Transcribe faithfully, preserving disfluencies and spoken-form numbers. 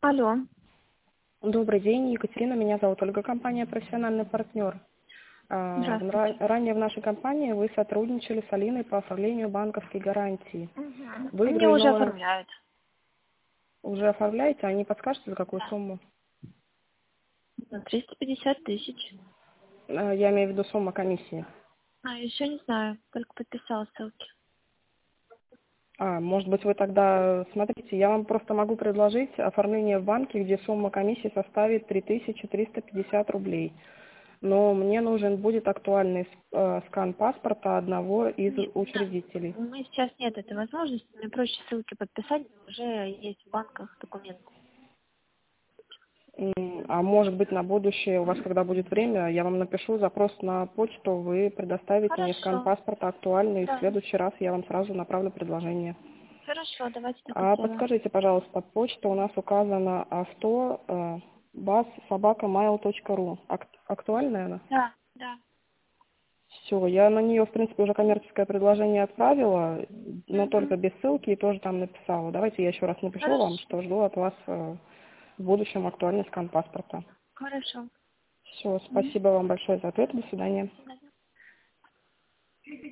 Алло. Добрый день, Екатерина, меня зовут Ольга, компания «Профессиональный партнер». А, в ра- Здравствуйте. Ранее в нашей компании вы сотрудничали с Алиной по оформлению банковской гарантии. Мгм. Мне Выиграли уже новые... оформляют. Уже оформляете, а не подскажете, за какую Да. сумму? На триста пятьдесят тысяч. А, Я имею в виду сумма комиссии. А, еще не знаю, только подписала ссылки. А, может быть, вы тогда... Смотрите, я вам просто могу предложить оформление в банке, где сумма комиссии составит три тысячи триста пятьдесят рублей. Но мне нужен будет актуальный с- э, скан паспорта одного из Нет, да. учредителей. У меня сейчас нет этой возможности. Мне проще ссылки подписать, уже есть в банках документы. М, А может быть, на будущее, у вас когда будет время, я вам напишу запрос на почту, вы предоставите мне скан Хорошо. паспорта актуальный, и в Да. следующий раз я вам сразу направлю предложение. Хорошо, давайте так и А сделаем. подскажите, пожалуйста, почта у нас указана авто э, бас собака mail точка ру. Ак- Актуальная она? Да, да. Все, я на нее, в принципе, уже коммерческое предложение отправила, но только Угу. без ссылки и тоже там написала. Давайте я еще раз напишу вам, Хорошо. что жду от вас э, в будущем актуальный скан паспорта. Хорошо. Все, Мгм. спасибо вам большое за ответ. До свидания. До свидания.